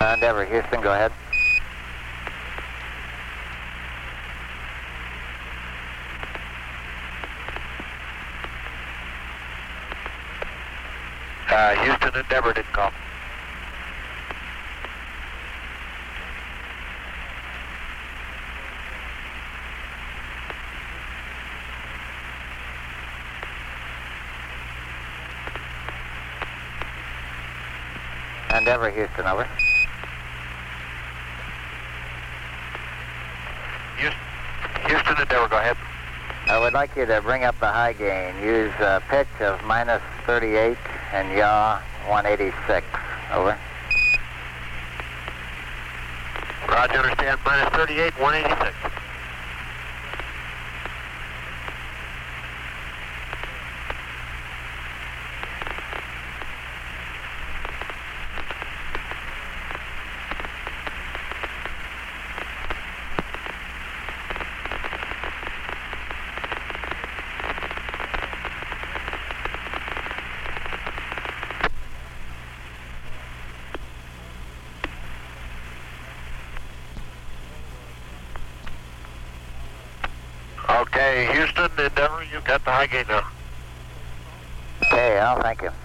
Endeavor, Houston, go ahead. Houston, Endeavor didn't call. Endeavor, Houston, over. Houston, Endeavor, go ahead. I would like you to bring up the high gain. Use a pitch of minus 38 and yaw 186. Over. Roger, understand. Minus 38, 186. Okay, Houston, Endeavor, you've got the high gain now. Okay, Al, thank you.